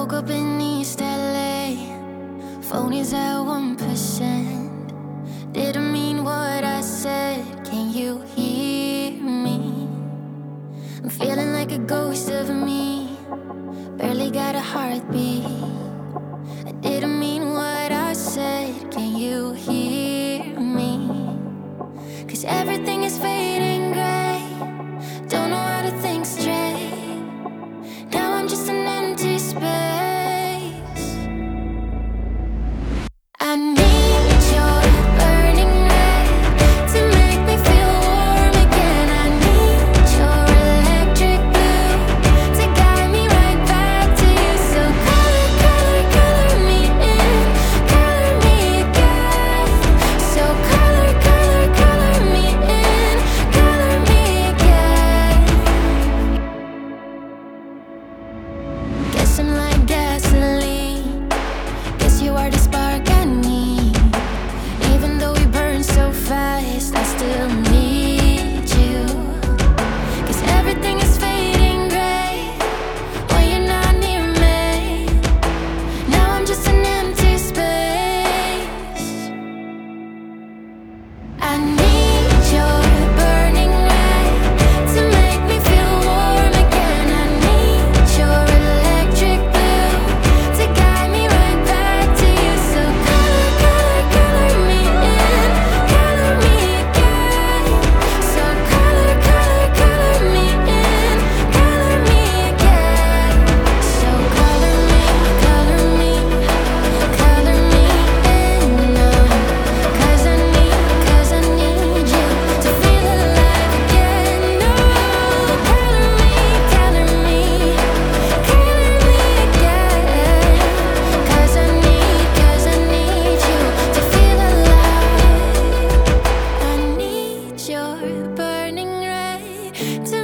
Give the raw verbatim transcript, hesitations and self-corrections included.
woke up in East L A. Phone is at one percent. Didn't mean what I said. Can you hear me? I'm feeling like a ghost of me. Barely got a heartbeat. I didn't mean what I said. Can you hear me? 'Cause everything is fading gray. Don't know how to think straight. Now I'm just an empty space. I need your burning ray to make me feel warm again. I need your electric blue to guide me right back to you. So color, color, color me in, color me again. So color, color, color me in, color me again. Guess I'm like gasoline. Guess you are the spark I need. Even though we burn so fast, I still need you. 'Cause everything is fading gray when you're not near me. Now I'm just an empty space. I need your burning ray to make me feel warm again. I need your electric blue to guide me right back to you. So color, color, color me in, color me again. So color, color, color me in, color me again. So color me, color me, color me in now. 'Cause I need, 'cause I need you to feel alive again. No, color me, color me, color me again. 'Cause I need, 'cause I need you to feel alive. I need your burning ray to